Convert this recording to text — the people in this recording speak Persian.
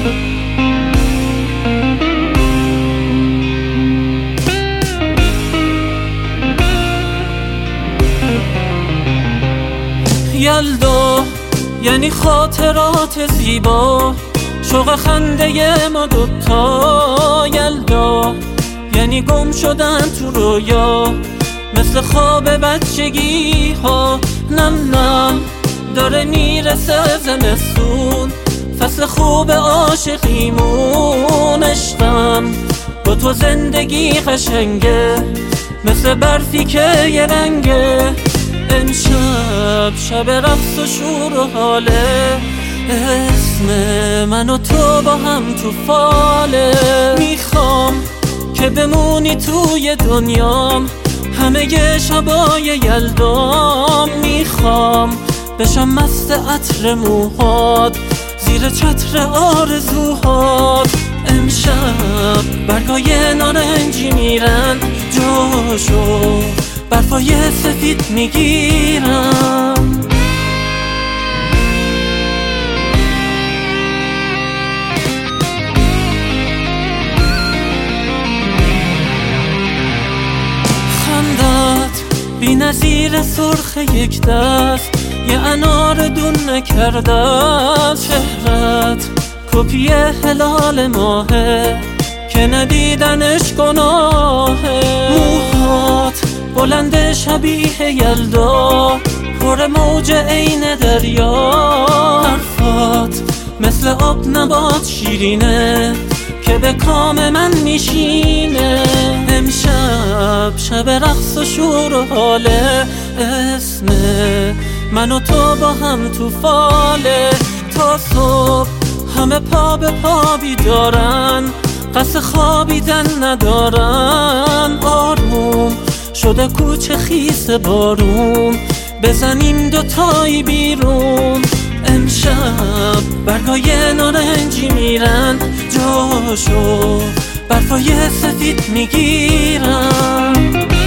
یلدا یعنی خاطرات زیبا، شوق خنده ما دوتا. یلدا یعنی گم شدن تو رویا، مثل خواب بچگی ها. نم نم داره میرسه زمستون، فصل خوب عاشقیمون. عشقم با تو زندگی قشنگه، مثل برفی که یه رنگه. امشب شب رقص و شور و حاله، اسم من و تو با هم تو فاله. میخوام که بمونی توی دنیام، همه شبای یلدام. میخوام بشم مست عطر موهات، زیر چتر آرزوهات. امشب برگای نارنجی میرن جاشو، برفای سفید میگیرم. خندت بی نظیر سرخ یک دست، یه انار دون نکرده از چهرت. کپی هلال ماهه که ندیدنش گناهه. موهات بلند شبیه یلدا، پر موج عین دریا. حرفات مثل آب نبات شیرینه که به کام من میشینه. امشب شب رقص و شور و حاله، اسم من و تو با هم تو فاله. تا صبح همه پا به پا بیدارن، قصد خوابیدن ندارن. آروم شده کوچه خیس بارون، بزنیم دوتایی بیرون. امشب برگای نارنجی میرن جاشو، برفای سفید میگیرن.